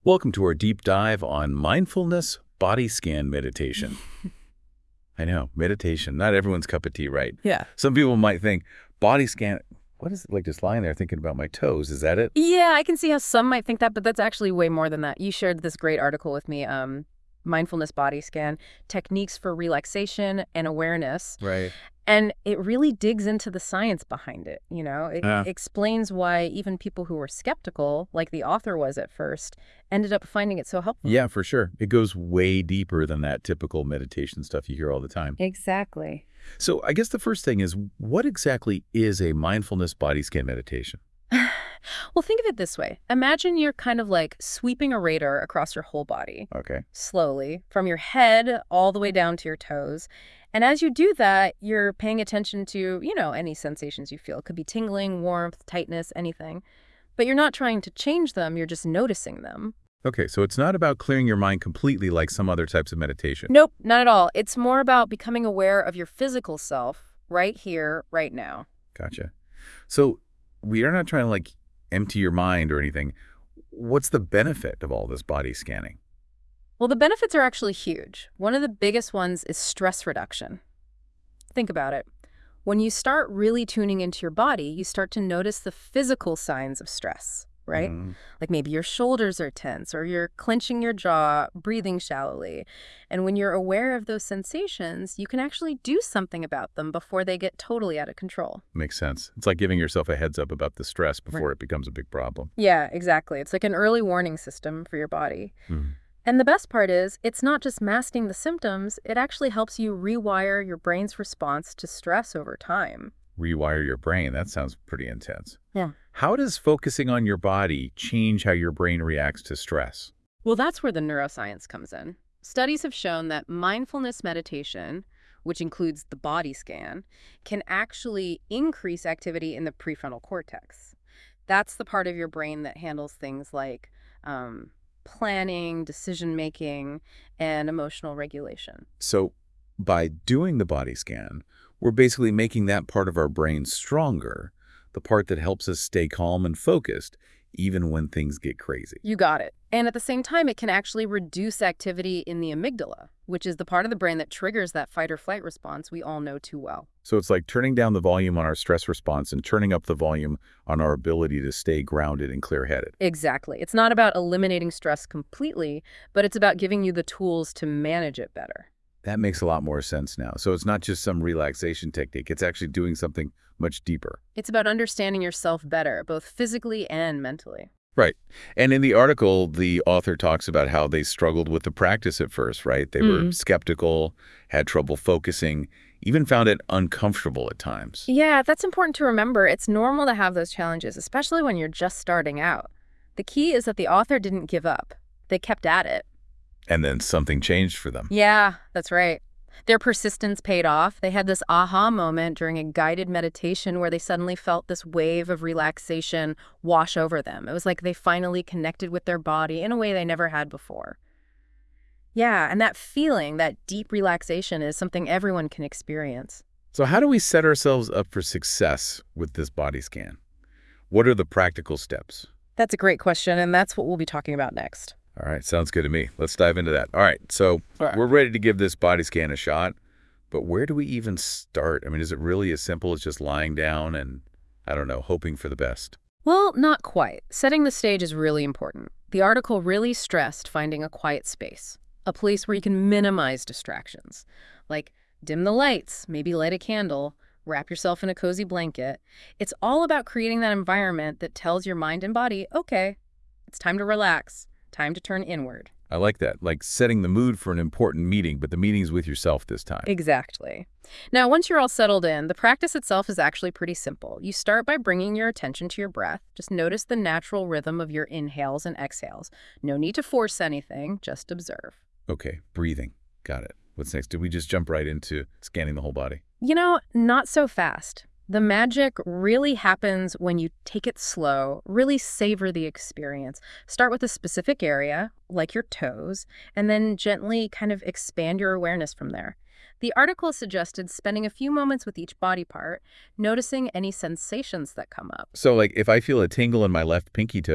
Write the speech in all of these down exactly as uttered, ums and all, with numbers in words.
Welcome to our deep dive on mindfulness body scan meditation. I know, meditation, not everyone's cup of tea, right? Yeah. Some people might think, body scan, what is it like just lying there thinking about my toes? Is that it? Yeah, I can see how some might think that, but that's actually way more than that. You shared this great article with me, um, Mindfulness Body Scan, Techniques for Relaxation and Awareness. Right. And it really digs into the science behind it, you know? It Yeah. explains why even people who were skeptical, like the author was at first, ended up finding it so helpful. Yeah, for sure. It goes way deeper than that typical meditation stuff you hear all the time. Exactly. So I guess the first thing is, what exactly is a mindfulness body scan meditation? Well, think of it this way. Imagine you're kind of like sweeping a radar across your whole body, Okay. slowly, from your head all the way down to your toes. And as you do that, you're paying attention to, you know, any sensations you feel. It could be tingling, warmth, tightness, anything. But you're not trying to change them, you're just noticing them. Okay, so it's not about clearing your mind completely like some other types of meditation. Nope, not at all. It's more about becoming aware of your physical self right here, right now. Gotcha. So we are not trying to like empty your mind or anything. What's the benefit of all this body scanning? Well, the benefits are actually huge. One of the biggest ones is stress reduction. Think about it. When you start really tuning into your body, you start to notice the physical signs of stress, right? Mm, Like maybe your shoulders are tense or you're clenching your jaw, breathing shallowly. And when you're aware of those sensations, you can actually do something about them before they get totally out of control. makes sense. It's like giving yourself a heads up about the stress before Right. it becomes a big problem. Yeah, exactly. It's like an early warning system for your body. Mm. And the best part is, it's not just masking the symptoms, it actually helps you rewire your brain's response to stress over time. Rewire your brain. That sounds pretty intense. Yeah. How does focusing on your body change how your brain reacts to stress? Well, that's where the neuroscience comes in. Studies have shown that mindfulness meditation, which includes the body scan, can actually increase activity in the prefrontal cortex. That's the part of your brain that handles things like um, planning, decision-making, and emotional regulation. So by doing the body scan, we're basically making that part of our brain stronger, the part that helps us stay calm and focused, even when things get crazy. You got it. And at the same time, it can actually reduce activity in the amygdala, which is the part of the brain that triggers that fight or flight response we all know too well. So it's like turning down the volume on our stress response and turning up the volume on our ability to stay grounded and clear-headed. Exactly. It's not about eliminating stress completely, but it's about giving you the tools to manage it better. That makes a lot more sense now. So it's not just some relaxation technique. It's actually doing something much deeper. It's about understanding yourself better, both physically and mentally. Right. And in the article, the author talks about how they struggled with the practice at first, right? They were Mm. skeptical, had trouble focusing, even found it uncomfortable at times. Yeah, that's important to remember. It's normal to have those challenges, especially when you're just starting out. The key is that the author didn't give up. They kept at it. And then something changed for them. Yeah, that's right. Their persistence paid off. They had this aha moment during a guided meditation where they suddenly felt this wave of relaxation wash over them. It was like they finally connected with their body in a way they never had before. Yeah, and that feeling, that deep relaxation, is something everyone can experience. So how do we set ourselves up for success with this body scan? What are the practical steps? That's a great question, and that's what we'll be talking about next. All right, sounds good to me. Let's dive into that. All right, so All right. we're ready to give this body scan a shot, but where do we even start? I mean, is it really as simple as just lying down and, I don't know, hoping for the best? Well, not quite. Setting the stage is really important. The article really stressed finding a quiet space, a place where you can minimize distractions, like dim the lights, maybe light a candle, wrap yourself in a cozy blanket. It's all about creating that environment that tells your mind and body, okay, it's time to relax, time to turn inward. I like that, like setting the mood for an important meeting, but the meeting's with yourself this time. Exactly. Now, once you're all settled in, the practice itself is actually pretty simple. You start by bringing your attention to your breath. Just notice the natural rhythm of your inhales and exhales. No need to force anything, just observe. Okay, breathing. Got it. What's next? Did we just jump right into scanning the whole body? You know, not so fast. The magic really happens when you take it slow, really savor the experience. Start with a specific area, like your toes, and then gently kind of expand your awareness from there. The article suggested spending a few moments with each body part, noticing any sensations that come up. So like if I feel a tingle in my left pinky toe,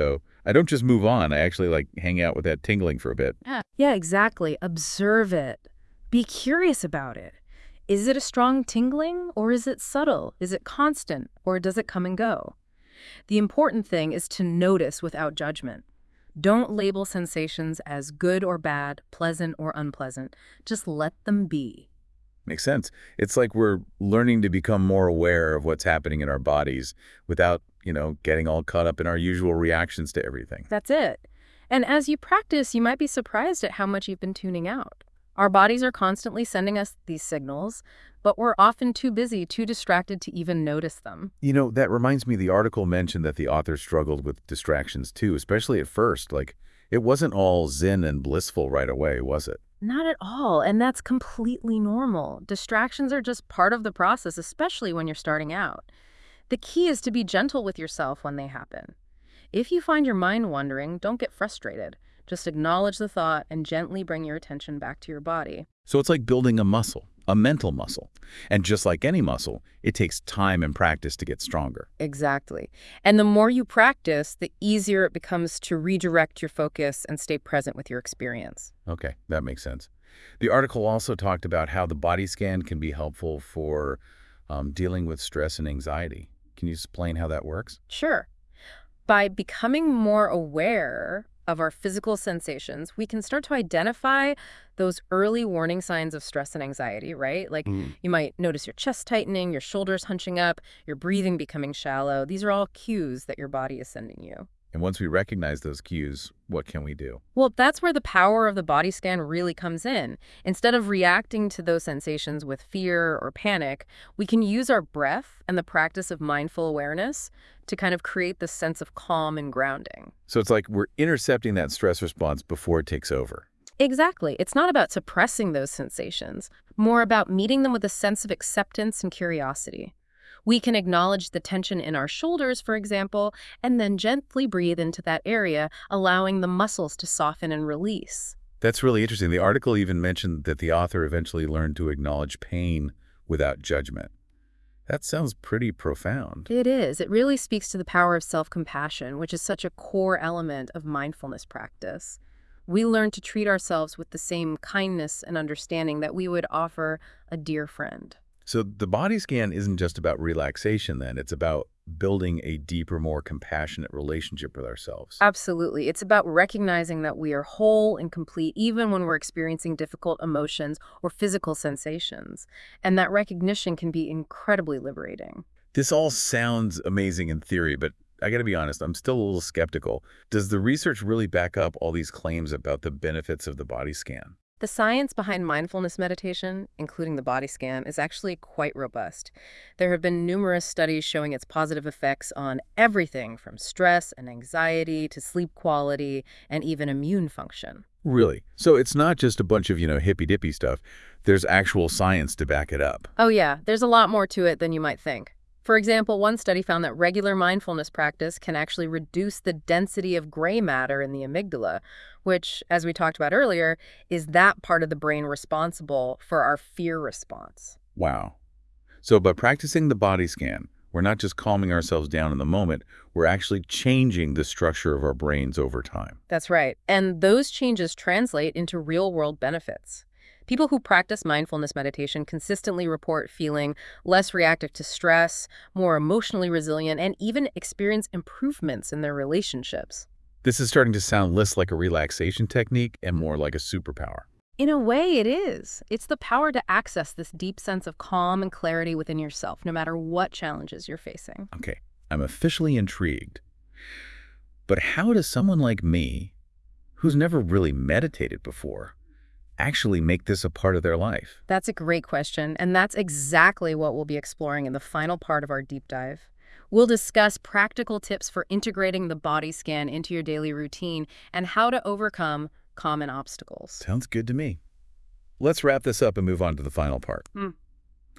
I don't just move on. I actually like hang out with that tingling for a bit. Yeah. Yeah, exactly. Observe it. Be curious about it. Is it a strong tingling or is it subtle? Is it constant or does it come and go? The important thing is to notice without judgment. Don't label sensations as good or bad, pleasant or unpleasant. Just let them be. Makes sense. It's like we're learning to become more aware of what's happening in our bodies without, you know, getting all caught up in our usual reactions to everything. That's it. And as you practice, you might be surprised at how much you've been tuning out. Our bodies are constantly sending us these signals, but we're often too busy, too distracted to even notice them. You know, that reminds me, the article mentioned that the author struggled with distractions too, especially at first. Like, it wasn't all zen and blissful right away, was it? Not at all, and that's completely normal. Distractions are just part of the process, especially when you're starting out. The key is to be gentle with yourself when they happen. If you find your mind wandering, don't get frustrated. Just acknowledge the thought and gently bring your attention back to your body. So it's like building a muscle, a mental muscle. And just like any muscle, it takes time and practice to get stronger. Exactly. And the more you practice, the easier it becomes to redirect your focus and stay present with your experience. Okay, that makes sense. The article also talked about how the body scan can be helpful for um, dealing with stress and anxiety. Can you explain how that works? Sure. By becoming more aware of our physical sensations, we can start to identify those early warning signs of stress and anxiety, right? Like Mm. you might notice your chest tightening, your shoulders hunching up, your breathing becoming shallow. These are all cues that your body is sending you. And once we recognize those cues, what can we do? Well, that's where the power of the body scan really comes in. Instead of reacting to those sensations with fear or panic, we can use our breath and the practice of mindful awareness to kind of create this sense of calm and grounding. So it's like we're intercepting that stress response before it takes over. Exactly. It's not about suppressing those sensations, more about meeting them with a sense of acceptance and curiosity. We can acknowledge the tension in our shoulders, for example, and then gently breathe into that area, allowing the muscles to soften and release. That's really interesting. The article even mentioned that the author eventually learned to acknowledge pain without judgment. That sounds pretty profound. It is. It really speaks to the power of self-compassion, which is such a core element of mindfulness practice. We learn to treat ourselves with the same kindness and understanding that we would offer a dear friend. So the body scan isn't just about relaxation then, it's about building a deeper, more compassionate relationship with ourselves. Absolutely. It's about recognizing that we are whole and complete even when we're experiencing difficult emotions or physical sensations. And that recognition can be incredibly liberating. This all sounds amazing in theory, but I gotta be honest, I'm still a little skeptical. Does the research really back up all these claims about the benefits of the body scan? The science behind mindfulness meditation, including the body scan, is actually quite robust. There have been numerous studies showing its positive effects on everything from stress and anxiety to sleep quality and even immune function. Really? So it's not just a bunch of, you know, hippy-dippy stuff. There's actual science to back it up. Oh yeah, there's a lot more to it than you might think. For example, one study found that regular mindfulness practice can actually reduce the density of gray matter in the amygdala, which, as we talked about earlier, is that part of the brain responsible for our fear response. Wow. So by practicing the body scan, we're not just calming ourselves down in the moment, we're actually changing the structure of our brains over time. That's right. And those changes translate into real-world benefits. People who practice mindfulness meditation consistently report feeling less reactive to stress, more emotionally resilient, and even experience improvements in their relationships. This is starting to sound less like a relaxation technique and more like a superpower. In a way, it is. It's the power to access this deep sense of calm and clarity within yourself, no matter what challenges you're facing. Okay, I'm officially intrigued. But how does someone like me, who's never really meditated before, actually make this a part of their life? That's a great question, and that's exactly what we'll be exploring in the final part of our deep dive. We'll discuss practical tips for integrating the body scan into your daily routine and how to overcome common obstacles. Sounds good to me. Let's wrap this up and move on to the final part. Hmm.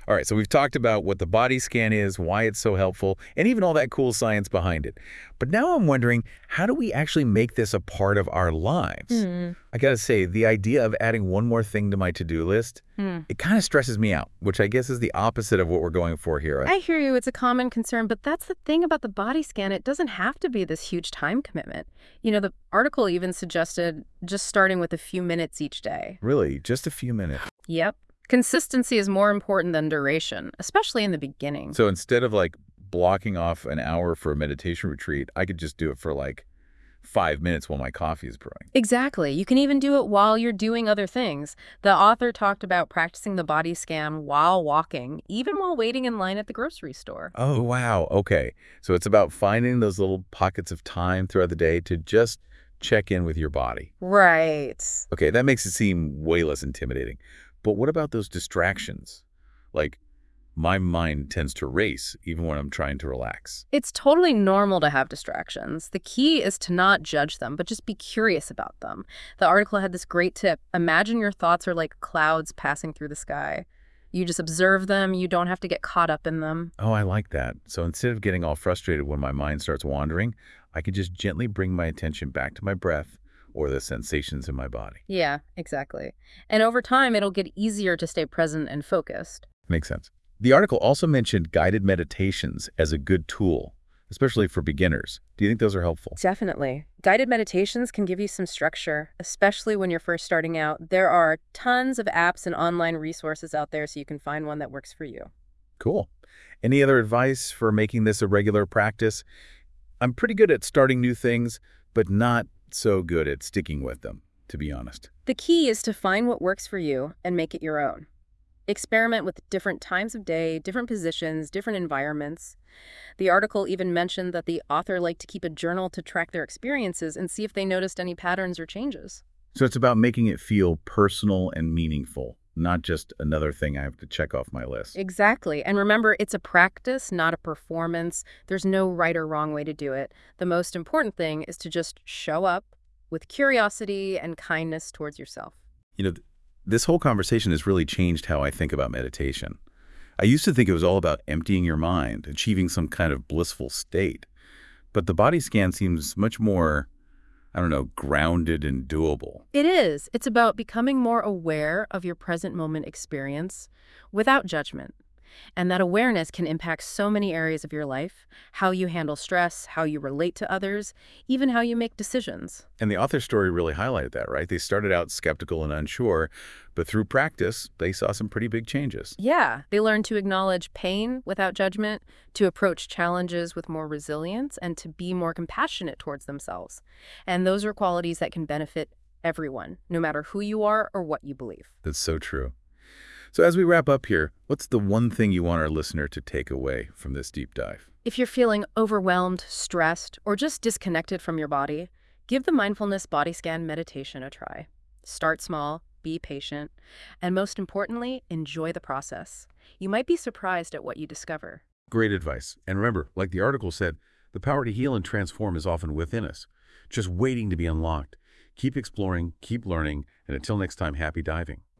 All right, so we've talked about what the body scan is, why it's so helpful, and even all that cool science behind it. But now I'm wondering, how do we actually make this a part of our lives? Hmm. I gotta say, the idea of adding one more thing to my to-do list, Hmm. it kind of stresses me out, which I guess is the opposite of what we're going for here. I hear you. It's a common concern, but that's the thing about the body scan. It doesn't have to be this huge time commitment. You know, the article even suggested just starting with a few minutes each day. Really, just a few minutes. Yep. Consistency is more important than duration, especially in the beginning. So instead of like blocking off an hour for a meditation retreat, I could just do it for like five minutes while my coffee is brewing. Exactly. You can even do it while you're doing other things. The author talked about practicing the body scan while walking, even while waiting in line at the grocery store. Oh, wow. Okay. So it's about finding those little pockets of time throughout the day to just check in with your body. Right. Okay, that makes it seem way less intimidating. But what about those distractions? Like, my mind tends to race even when I'm trying to relax. It's totally normal to have distractions. The key is to not judge them, but just be curious about them. The article had this great tip. Imagine your thoughts are like clouds passing through the sky. You just observe them. You don't have to get caught up in them. Oh, I like that. So instead of getting all frustrated when my mind starts wandering, I can just gently bring my attention back to my breath or the sensations in my body. Yeah, exactly. And over time, it'll get easier to stay present and focused. Makes sense. The article also mentioned guided meditations as a good tool, especially for beginners. Do you think those are helpful? Definitely. Guided meditations can give you some structure, especially when you're first starting out. There are tons of apps and online resources out there, so you can find one that works for you. Cool. Any other advice for making this a regular practice? I'm pretty good at starting new things, but not so good at sticking with them, to be honest. The key is to find what works for you and make it your own. Experiment with different times of day, different positions, different environments. The article even mentioned that the author liked to keep a journal to track their experiences and see if they noticed any patterns or changes. So it's about making it feel personal and meaningful, not just another thing I have to check off my list. Exactly. And remember, it's a practice, not a performance. There's no right or wrong way to do it. The most important thing is to just show up with curiosity and kindness towards yourself. You know, th- this whole conversation has really changed how I think about meditation. I used to think it was all about emptying your mind, achieving some kind of blissful state. But the body scan seems much more, I don't know, grounded and doable. It is. It's about becoming more aware of your present moment experience without judgment. And that awareness can impact so many areas of your life, how you handle stress, how you relate to others, even how you make decisions. And the author's story really highlighted that, right? They started out skeptical and unsure, but through practice, they saw some pretty big changes. Yeah, they learn to acknowledge pain without judgment, to approach challenges with more resilience, and to be more compassionate towards themselves. And those are qualities that can benefit everyone, no matter who you are or what you believe. That's so true. So as we wrap up here, what's the one thing you want our listener to take away from this deep dive? If you're feeling overwhelmed, stressed, or just disconnected from your body, give the mindfulness body scan meditation a try. Start small, be patient, and most importantly, enjoy the process. You might be surprised at what you discover. Great advice. And remember, like the article said, the power to heal and transform is often within us, just waiting to be unlocked. Keep exploring, keep learning, and until next time, happy diving.